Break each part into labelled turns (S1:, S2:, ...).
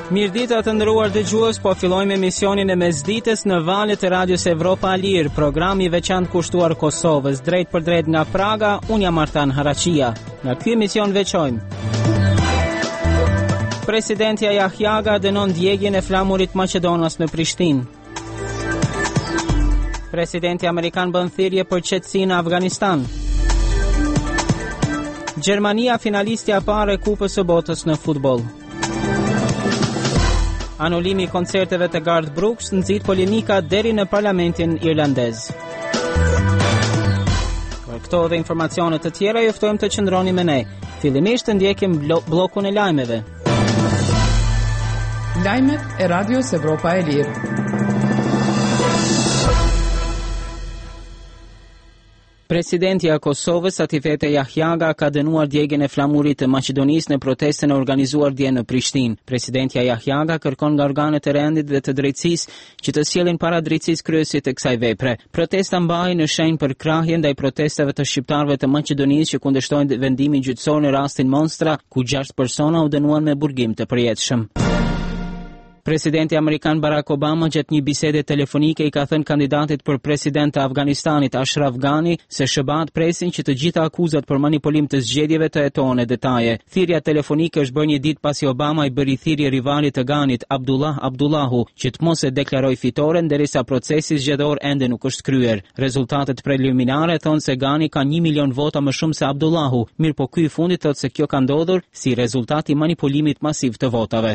S1: Mirëdita të nderuar dëgjues, po fillojmë emisionin e mesditës në valët e Radios Evropa Lir, programi i veçantë kushtuar Kosovës, drejt për drejt nga Praga. Unë jam Artan Harachia. Nga ky emision veçojmë: Presidenti Jahjaga dënon djegjen e flamurit Maqedonas në Prishtinë. Presidenti amerikan bën thirrje për qetësinë në Afganistan. Gjermania finalistja e parë e Kupës së Botës në futboll. Anulimi i koncerteve të Garth Brooks nxit polemika deri në parlamentin irlandez. Për këto dhe informacione të tjera ju ftojmë të qëndroni me ne. Fillimisht të ndjekim bllokun e lajmeve.
S2: Lajmet e Radios Evropa e Lirë.
S1: Presidenti i Kosovës Atifete Jahjaga ka dënuar djegjen e flamurit të Maqedonisë në protestën e organizuar dje në Prishtinë. Presidenti Jahjaga kërkon nga organet e rendit dhe të drejtësisë që të sjellin para drejtësisë kryesit të kësaj vepre. Protesta mbahej në shenjë për krahje ndaj protestave të shqiptarëve të Maqedonisë që kundërshtojnë vendimin gjyqësor në rastin Monstra, ku 6 persona u dënuan me burgim të përjetshëm. Presidenti amerikan Barack Obama gjatë një bisede telefonike i ka thënë kandidatit për president të Afganistanit Ashraf Ghani se SHBA presin që të gjitha akuzat për manipulim të zgjedhjeve të jetohen detaje. Thirrja telefonike është bërë një ditë pasi Obama i bëri thirrje rivalit të Ghanit, Abdullah Abdullahu, që të mos e deklaroj fitoren derisa procesi zgjedhor ende nuk është kryer. Rezultatet preliminare thonë se Ghani ka 1 milion vota më shumë se Abdullahu, mirë po ky i fundit thotë se kjo ka ndodhur si rezultat i manipulimit masiv të votave.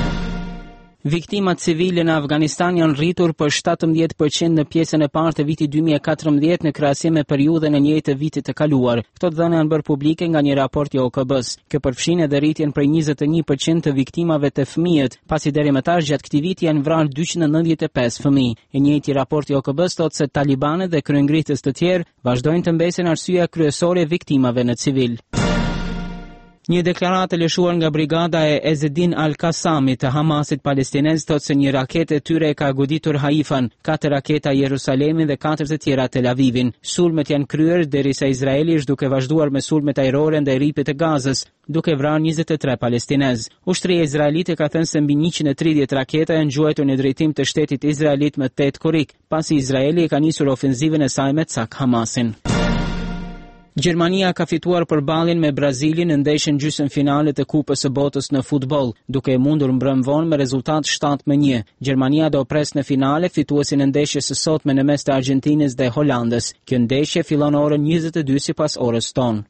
S1: Viktimat civile në Afganistan janë rritur për 17% në pjesën e parë të vitit 2014 në krahasim me periudhën e njëjtë të vitit të kaluar. Këto dhëna janë bërë publike nga një raport i OKB-s. Kjo përfshin edhe rritjen prej 21% të viktimave të fëmijët, pasi deri më tash gjatë këtij viti janë vrarë 295 fëmijë. E njëjti raport i OKB-s thotë se talibanët dhe kryengritës të tjerë vazhdojnë të mbesin arsyeja kryesore e viktimave në civil. Një deklaratë lëshuar nga brigada e Ezzedin al-Qasamit të Hamasit palestinez thotë se një raketë e tyre e ka goditur Haifan, 4 raketa Jerusalemin dhe 4 të tjera Tel Avivin. Sulmet janë kryer derisa Izraeli është duke vazhduar me sulmet ajrore ndaj rripit të Gazës, duke vrarë 23 palestinez. Ushtria izraelite ka thënë se mbi 130 raketa janë ngjuar në drejtim të shtetit izraelit më 8 korrik, pasi Izraeli ka nisur ofenzivën e saj me cak Hamasin. Gjermania ka fituar përballjen me Brazilin në ndeshjen gjysmëfinale të Kupës së Botës në futboll, duke e mundur mbrëm vonë me rezultat 7-1. Gjermania do pres në finale fituesin e ndeshjes së sotme në mes të Argjentinës dhe Holandës. Kjo ndeshje fillon orën 22 sipas orës tonë.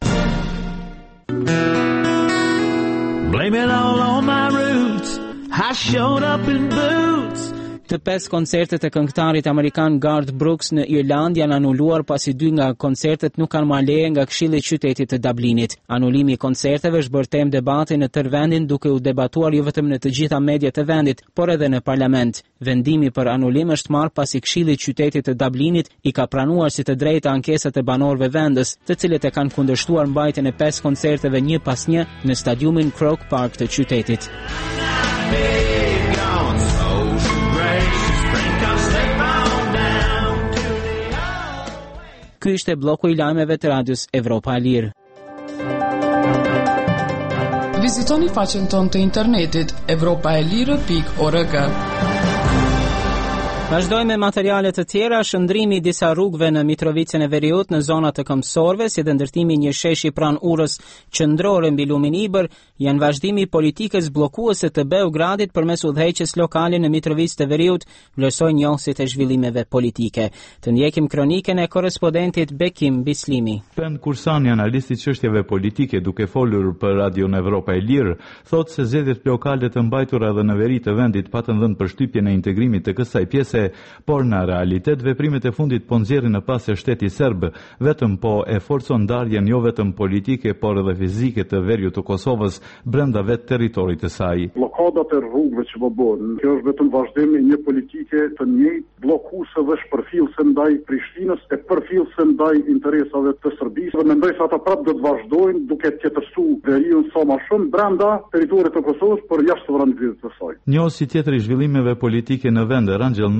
S1: Blame it all on my roots. I showed up in boots. Të 5 koncertet e këngëtarit amerikan Garth Brooks në Irland janë anuluar pasi 2 nga koncertet nuk kanë marrë leje nga Këshilli i Qytetit të Dublinit. Anulimi i koncerteve është bërë temë debati në tërë vendin, duke u debatuar jo vetëm në të gjitha mediat e vendit, por edhe në parlament. Vendimi për anulim është marrë pasi Këshilli i Qytetit të Dublinit i ka pranuar si të drejta ankesat e banorëve vendës, të cilët e kanë kundërshtuar mbajtjen e 5 koncerteve një pas një në stadiumin Croke Park të qytetit. Ky ishte bloku i lajmeve të Radios Evropa e Lirë.
S2: Vizitoni faqen tonë të internetit europaelire.org.
S1: Vazhdojmë me materiale të tjera. Shëndrimi i disa rrugëve në Mitrovicën e Veriut në zonat të Këmbësorëve, si dhe ndërtimi një sheshi pranë urës qendrore mbi lumin Ibër, janë vazhdimi i politikës bllokuese të Beogradit përmes udhëheqjes lokale në Mitrovicë të Veriut, vlerësojnë njohësit e zhvillimeve politike. Të ndjekim kronikën e korrespondentit Bekim Bislimi.
S3: Pend Kursani, analisti i çështjeve politike, duke folur për Radion Evropa e Lirë, thotë se zgjedhjet lokale të mbajtura edhe në veri të vendit patën dhënë përshtypjen e integrimit të kësaj pjese, por në realitet veprimet e fundit po nxjerrin në pas se shteti serb vetëm po e forcon ndarjen jo vetëm politike, por edhe fizike të veriut të Kosovës brenda vetë territorit të saj.
S4: Blokadat e rrugëve që po bëhen, kjo është vetëm vazhdim i një politike të njëjtë bllokuese dhe shpërfillëse ndaj Prishtinës e përfillëse ndaj interesave të Serbisë. Mendoj se ata prapë do të vazhdojnë duke tjetërsuar veriun sa më shumë brenda territorit të Kosovës, por jashtë sovranitetit të saj.
S3: Njësi tjetër i zhvillimeve politike në vend, Rangel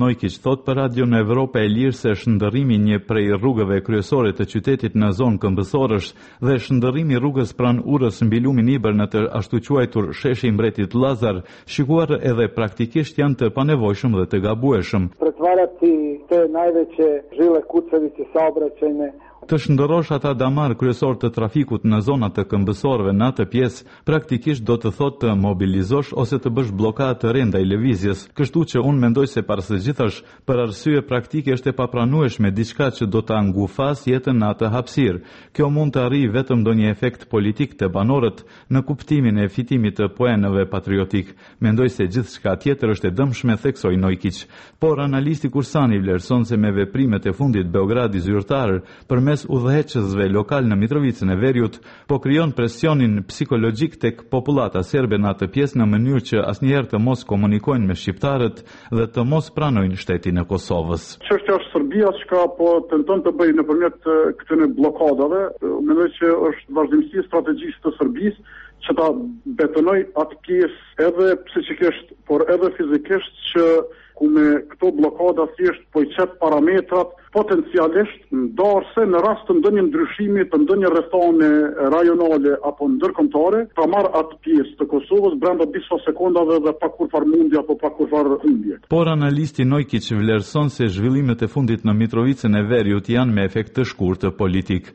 S3: Nojkić thot për Radion Evropa e Lirë se shndërrimi një prej rrugëve kryesore të qytetit në zonë Këmbësor është dhe shndërrimi rrugës pranë urës mbi lumin Ibër në të ashtu quajtur sheshi i Mbretit Llazar, shikuar edhe praktikisht janë të panevojshëm dhe të gabueshëm.
S5: Pretvarati të najveće žile kucavice saobraćajne.
S3: Të shndërrosh ata damar kryesor të trafikut në zonat të Këmbësorëve në atë pjesë, praktikisht do të thotë të mobilizosh ose të bësh blokadë të re ndaj lëvizjes. Kështu që unë mendoj se para së gjithash, për arsye praktike është e papranueshme diçka që do ta ngufas jetën në atë hapësirë. Kjo mund të arrijë vetëm ndonjë efekt politik të banorët në kuptimin e fitimit të poenëve patriotik. Mendoj se gjithçka tjetër është e dëmshme, theksoi Nojkić. Por analisti Kursani vlerëson se me veprimet e fundit Beogradi zyrtar përmes udhëheqësve lokal në Mitrovicën e Veriut, po krijon presionin psikologjik tek popullata serbe në atë pjesë në mënyrë që asnjëherë të mos komunikojnë me shqiptarët dhe të mos pranojnë shtetin e Kosovës.
S4: Çështja është Serbia që po tenton të bëjë nëpërmjet këtyre bllokadave, mendoj që është vazhdimësi e strategjisë të Serbisë që ta betonoj atë pjesë edhe psikikisht, por edhe fizikisht që ku me këto blokada thjesht po i qet parametrat potencialisht ndarse në rast të ndonjë ndryshimi të ndonjë rrethone rajonale apo ndërkombëtare, ta marr atë pjesë të Kosovës brenda disa sekondave dhe pa kurfar mundje apo pa kurfar humbje.
S3: Por analisti Nojkić vlerëson se zhvillimet e fundit në Mitrovicën e Veriut janë me efekt të shkurtë politik.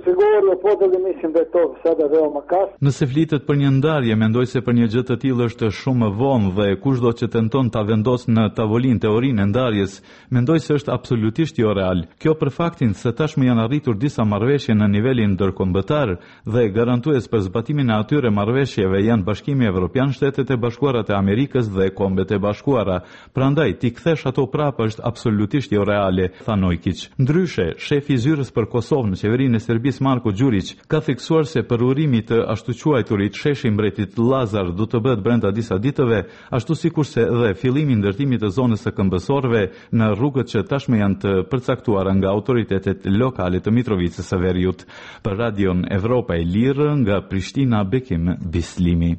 S3: Nëse flitet për një ndarje, mendoj se për një gjë të tillë është shumë vonë dhe kushdo që tenton ta vendosë në tavolinë teorinë e ndarjes, mendoj se është absolutisht jo real. Kjo për faktin se tashmë janë arritur disa marrëveshje në nivelin ndërkombëtar dhe garantues për zbatimin e atyre marrëveshjeve janë Bashkimi Evropian, Shtetet e Bashkuara të Amerikës dhe Kombet e Bashkuara. Prandaj ti kthesh ato prapë është absolutisht jo reale, tha Nojkić. Ndryshe, shefi i zyrës për Kosovën në qeverinë e Serbisë Marko Đurić ka theksuar se për urimin të ashtu quajturit sheshi i Mbretit Llazar do të bëhet brenda disa ditëve, ashtu sikurse edhe fillimi i ndërtimit të zonës së Këmbësorëve në rrugët që tashmë janë të përcaktuara nga autoritetet lokale të Mitrovicës së Veriut. Për Radion Evropa e Lirë nga Prishtina, Bekim Bislimi.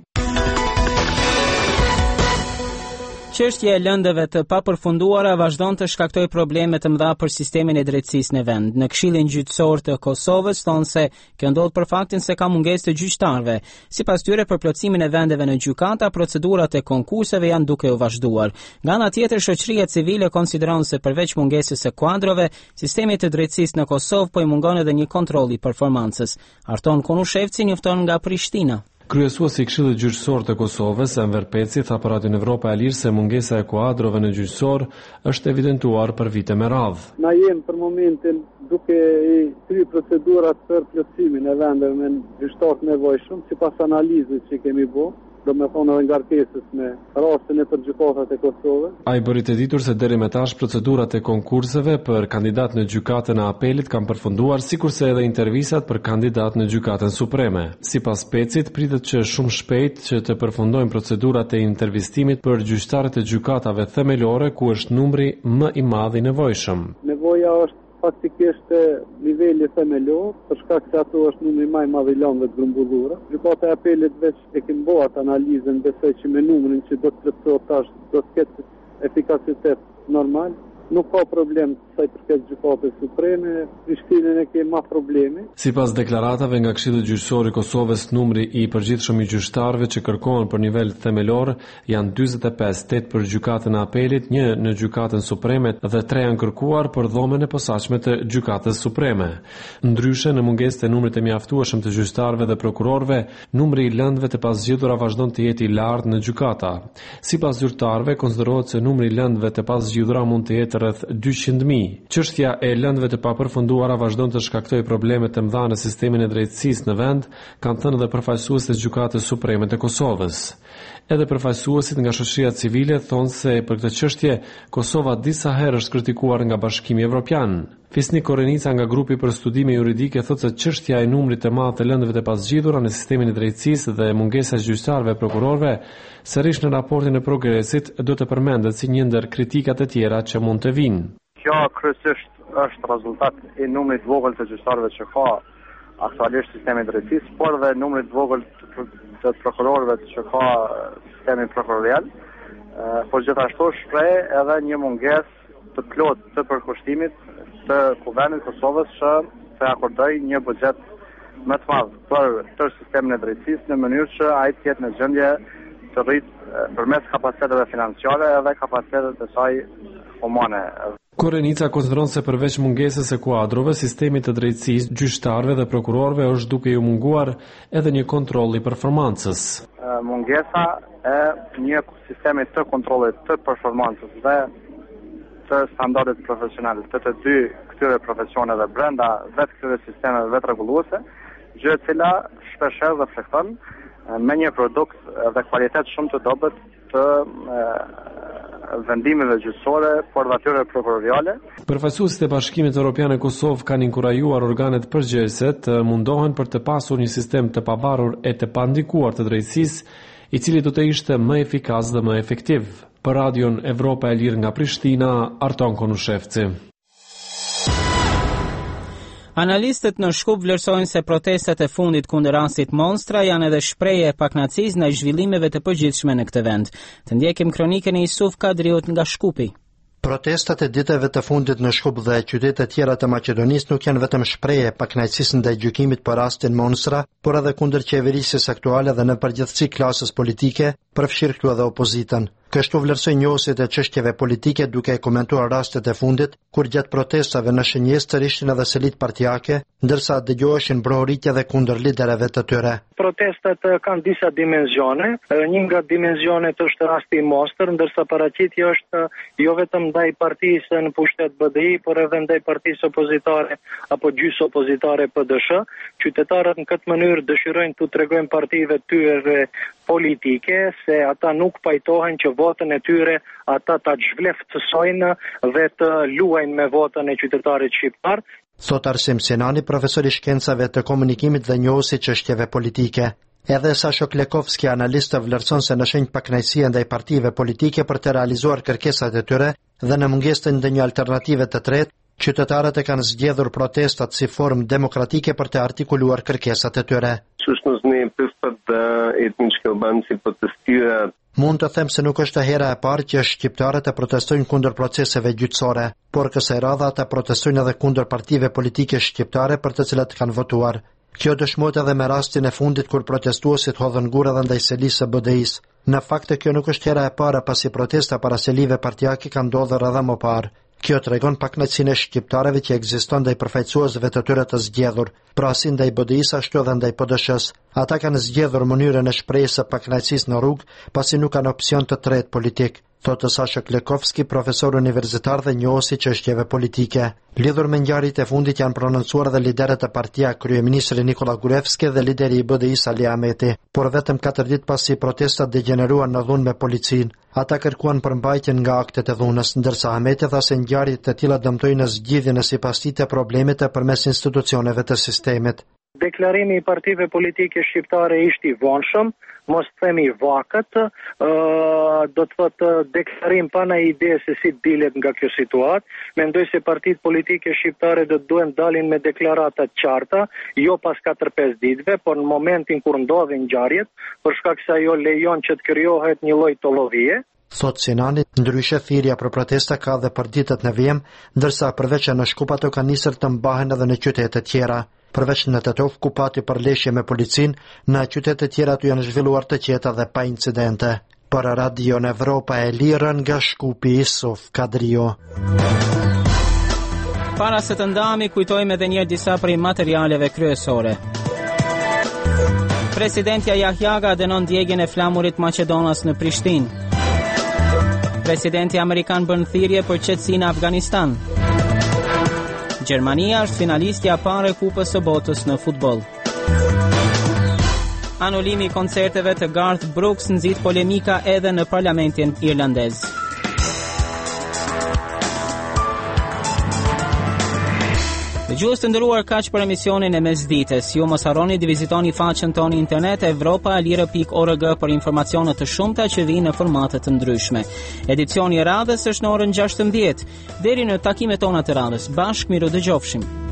S1: Çështja e lëndëve të papërfunduara vazhdon të shkaktoj probleme të mëdha për sistemin e drejtësisë në vend. Në Këshillin Gjyqësor të Kosovës thonë se kjo ndodh për faktin se ka mungesë të gjyqtarëve. Sipas tyre, për plotësimin e vendeve në gjykata, procedurat e konkurseve janë duke u vazhduar. Nga ana tjetër, shoqëria civile konsideron se përveç mungesës së kuadrove, sistemi të drejtësisë në Kosovë po i mungon edhe një kontroll i performancës. Arton Konushevci njofton nga Prishtina.
S6: Kryesuesi i Këshillit Gjyqësor të Kosovës, Enver Peci, tha për Radion Evropa e Lirë se mungesa e kuadrove në gjyqësor është evidentuar për vite me radhë.
S5: Na jemi për momentin duke i kry procedurat për plotësimin e vendeve me gjyqtar të nevojshëm, sipas analizës që kemi bërë, do me thonë edhe ngarkesës me rastin e përgjykatat e Kosovës.
S6: Ai bëri të ditur se deri më tash procedurat e konkurseve për kandidat në gjykatën e apelit kanë përfunduar, sikurse edhe intervistat për kandidat në gjykatën supreme. Sipas Pecit, pritet që shumë shpejt që të përfundojnë procedurat e intervistimit për gjyqtarët e gjykatave themelore, ku është numri më i madh i nevojshëm.
S5: Nevoja është faktikisht niveli themelor, për shkak se ato është numri më i madh i lëndëve të grumbullura. Gjykata e apelit veç e kemi bërë analizën, besoj që me numrin që do të plotësohet tash do të ketë efikasitet normal. Nuk ka problem sa i përket gjykatës supreme, Prishtinën e ke ma problemi.
S6: Sipas deklaratave nga Këshilli Gjyqësor i Kosovës, numri i përgjithshëm i gjyqtarëve që kërkohen për nivel themelor janë 45, 8 për gjykatën e apelit, 1 në gjykatën supreme dhe 3 janë kërkuar për dhomën e posaçme të gjykatës supreme. Ndryshe, në mungesë të numrit të mjaftueshëm të gjyqtarëve dhe prokurorëve, numri i lëndëve të paszgjedhura vazhdon të jetë i lartë në gjykata. Sipas zyrtarëve, konsiderohet se numri i lëndëve të paszgjedhura mund të jetë rreth 200.000. Çështja e lëndëve të papërfunduara vazhdon të shkaktojë probleme të mëdha në sistemin e drejtësisë në vend, kanë thënë edhe përfaqësuesit e Gjykatës Supreme të Kosovës. Edhe përfaqësuesit nga shoqëria civile thonë se për këtë çështje Kosova disa herë është kritikuar nga Bashkimi Evropian. Fisnik Korenica nga grupi për studime juridike thotë se çështja e numrit të madh të lëndëve të paszgjidhura në sistemin e drejtësisë dhe mungesa e gjyqtarëve e prokurorëve sërish në raportin e Progresit do të përmendet si një ndër kritikat e tjera që mund të vinë.
S7: Kjo kryesisht është rezultat i numrit të vogël të gjyqtarëve që ka aktualisht sistemi i drejtësisë, por dhe numrit të vogël të prokurorëve që ka sistemi prokurorial, por gjithashtu shpreh edhe një mungesë të plot të përkushtimit të Kuvendit Kosovës që të akordoj një buxhet më të madh për tërë sistemin e drejtësisë në mënyrë që ai të jetë në gjendje të rritë përmes kapaciteteve financiare dhe kapacitetet të saj humane.
S6: Korenica konsideron se përveç mungesës së kuadrove, sistemi të drejtësisë, gjyqtarëve dhe prokurorëve është duke ju munguar edhe një kontroll i performancës.
S7: Mungesa e një sistemi të kontrollit të performancës dhe të standardit profesional të dy këtyre profesioneve brenda vetë këtyre sistemeve vetë rregulluese, gjë e cila shpeshherë reflekton me një produkt dhe kvalitet shumë të dobët të vendimeve gjyqësore, por dhe atyre prokuroriale.
S6: Përfaqësuesit e Bashkimit Evropian e Kosovë kanë inkurajuar organet përgjegjëse të mundohen për të pasur një sistem të pavarur e të pandikuar të drejtësisë, i cili do të ishte më efikas dhe më efektiv. Për Radion Evropa e Lirë nga Prishtina, Arton Konushevci.
S1: Analistët në Shkup vlerësojnë se protestat e fundit kundër rasit Monstra janë edhe shprehje e pakënaqësisë ndaj zhvillimeve të përgjithshme në këtë vend. Të ndjekim kronikën e Isuf Kadriut nga Shkupi.
S8: Protestat e ditëve të fundit në Shkup dhe qytete tjera të Maqedonisë nuk janë vetëm shprehje e pakënaqësisë ndaj gjykimit për rastin Monstra, por edhe kundër qeverisjes aktuale dhe në përgjithësi klasës politike, përfshirë këtu edhe opozitën. Kështu vlerësoi njohësit e çështjeve politike duke e komentuar rastet e fundit, kur gjatë protestave në Shënjestër ishin edhe selit partijake, ndërsa dëgjoheshin brohoritje dhe kundër liderëve të tyre.
S9: Protestat kanë disa dimensione. Një nga dimensionet është rasti i Mostër, ndërsa paraqitja është jo vetëm ndaj partisë në pushtet BDI, por edhe ndaj partisë opozitare apo gjysë opozitare PDSH. Qytetarët në këtë mënyrë dëshirojnë t'u tregojnë partive tyre politike se ata nuk pajtohen që votën e tyre ata ta zhvleftësojnë dhe të luajnë me votën e qytetarit shqiptar.
S8: Thot Arsim Sinani, profesor i shkencave të komunikimit dhe njohësi çështjeve politike. Edhe Sasho Klekovski, analist, vlerëson se në shenjë pakënaqësie ndaj partive politike për të realizuar kërkesat e tyre dhe në mungesë të ndonjë alternative të tretë, qytetarët e kanë zgjedhur protestat si formë demokratike për të artikuluar kërkesat e tyre. Mund të them se nuk është hera e parë që shqiptarët e protestojnë kundër proceseve gjyqësore, por kësaj radhe ata protestojnë edhe kundër partive politike shqiptare për të cilat kanë votuar. Kjo dëshmohet edhe me rastin e fundit kur protestuesit hodhën gurë edhe ndaj selisë së BDI-s. Në fakt kjo nuk është hera e parë pasi protesta para selive partijake kanë ndodhur edhe më parë. Kjo tregon pakënaqësinë e shqiptarëve që ekziston ndaj përfaqësuesve të tyre të zgjedhur, pra si ndaj BDI-s ashtu edhe ndaj PDSH-s. Ata kanë zgjedhur mënyrën e shprehjes së pakënaqësisë në rrugë, pasi nuk kanë opsion të tretë politik, thotë Sasha Klekovski, profesor universitar dhe njohës i çështjeve politike. Lidhur me ngjarjet e fundit janë prononcuar dhe liderët e partia, kryeministri Nikola Gruevski dhe lideri i BDI-s Ali Ahmeti, por vetëm 4 ditë pasi protestat degeneruan në dhunë me policinë. Ata kërkuan përmbajtjen nga aktet e dhunës, ndërsa Ahmeti tha se ngjarjet e tilla dëmtojnë zgjidhjen e sipastite problemit e përmes institucioneve të sistemit.
S9: Deklarimi i partive politike shqiptare ishte i vonshëm, mos themi vakët, do të thotë deklarim pa në ide se si dilet nga kjo situatë. Mendoj se partitë politike shqiptare do të duhen dalin me deklarata të qarta, jo pas 4-5 ditëve, por në momentin kur ndodhin ngjarjet, për shkak se ajo lejon që të krijohet një lloj tollovie.
S8: Thot Sinani, ndryshe thirrja për protesta ka dhe për ditët në vijim, ndërsa përveç në Shkup ato kanë nisur të mbahen edhe në qytete tjera. Përveç në Tetov, ku pati përleshje me policinë, në qytete tjera aty janë zhvilluar të qeta dhe pa incidente. Për Radion Evropa e Lirë nga Shkupi, Isuf Kadrio.
S1: Para se të ndahemi, kujtojmë edhe një disa prej materialeve kryesore. Presidentja Yahyaga dënon djegjen e flamurit Maqedonas në Prishtinë. Presidenti Amerikan bën thirrje për qetësinë në Afganistan. Gjermania është finalistja e parë e Kupës së Botës në futboll. Anulimi i koncerteve të Garth Brooks nxit polemika edhe në parlamentin irlandez. Dëgjues të nderuar, kaq për emisionin e mesdites. Ju mos harroni të vizitoni faqen tonë internet evropaelire.org për informacione të shumta që vijnë në formate të ndryshme. Edicioni i radhës është në orën 16:00. Deri në takimet tona të radhës, bashkë miru dëgjofshim.